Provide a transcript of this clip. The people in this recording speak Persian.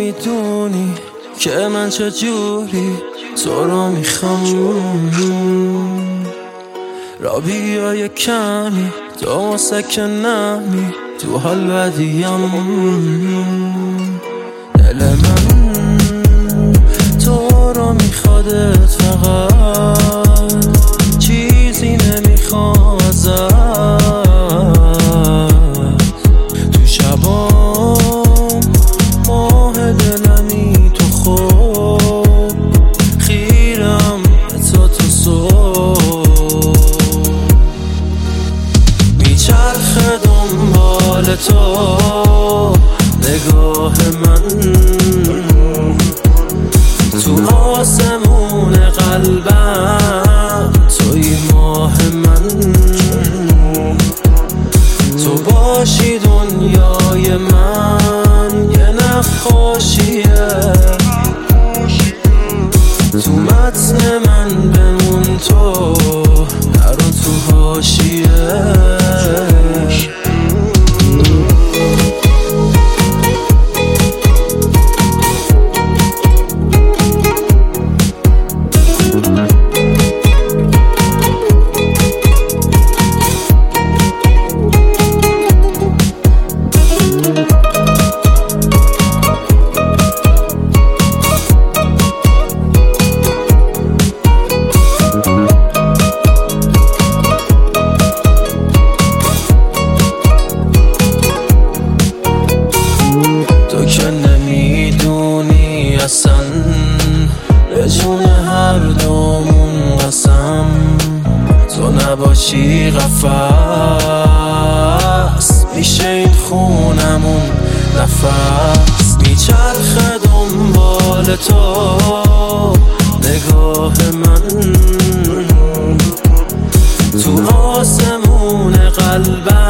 نمیدونی که من چجوری تو رو میخوام. را بیا یه کمی تو سکنمی تو حال بدیم. دل من تو رو میخوادت فقط چیزی نمیخواد تو شبام ماه دلمی تو خوب خیرم تو صبح میچرخه دنبال تو نگاه من تو آسمون قلبم توی ماه من. تو باشی دنیای من یه نقاشیه تو متن من بمون تو نرو تو حاشیه. به جون هر دومون قسم تو نباشی قفس میشه این خونمون نفس. میچرخه دنبال تو نگاه من تو آسمون قلبم